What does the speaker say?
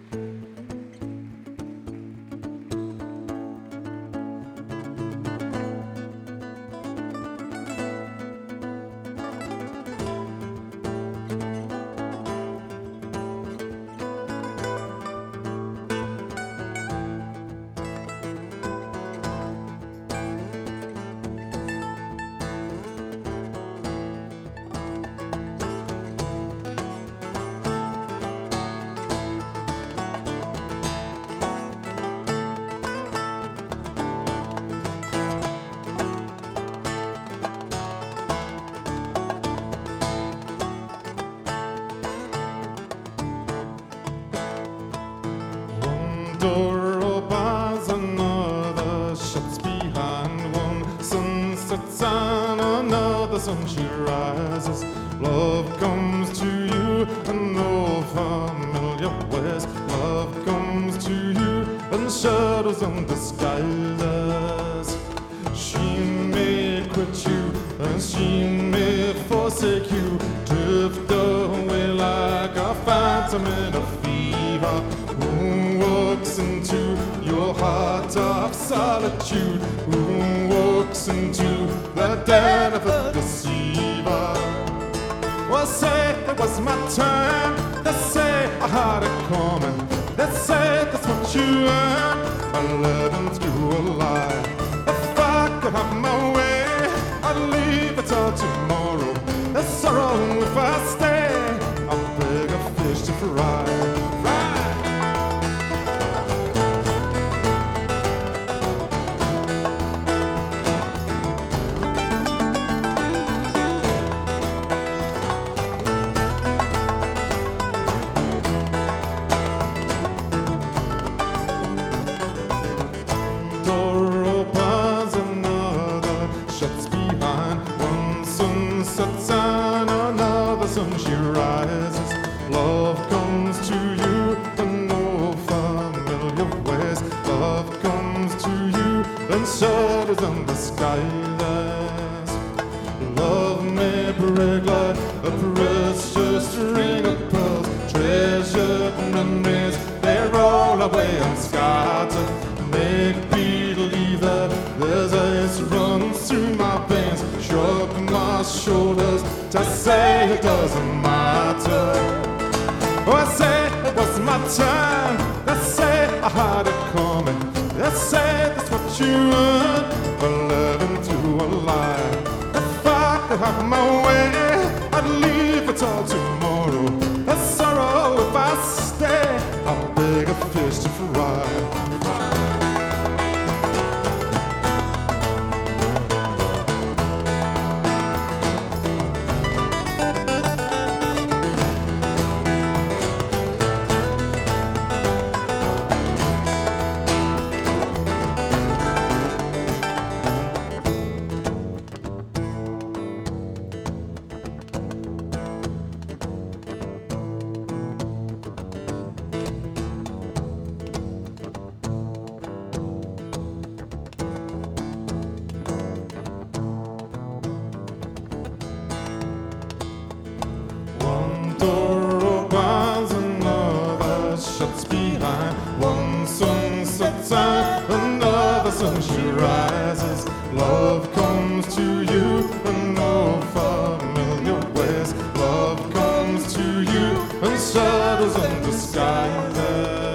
Door opens, another shuts behind. One sun sets on another sun she rises. Love comes to you in no familiar ways. Love comes to you in shadows and disguises. She may quit you and she may forsake you, drift away like a phantom in a fever. Who walks into your heart of solitude? Who walks into the den of a deceiver? Well, say it was my turn. They say I had it coming. They say that's what you earn by living through a lie. If I could have my way, I'd leave it till tomorrow. The sorrow if I stay, I'll beg a fish to fry. Door opens, another shuts behind. One sun sets and another sun she rises. Love comes to you in no familiar ways. Love comes to you in shadows and disguises. Love may break like a precious string of pearls. Treasured memories, they roll away and scatter. Make believe that there's ice runs through my veins. Shrug my shoulders to say it doesn't matter. Oh, I say it was my turn. They say I had it coming. They say that's what you earn for living through a lie. If I could have my way, I'd leave it all tomorrow. The sorrow if I stay, I'll beg a fish to fry. Door opens, another shuts behind. One sun sets and another sun she rises. Love comes to you in no familiar ways. Love comes to you in shadows and disguises.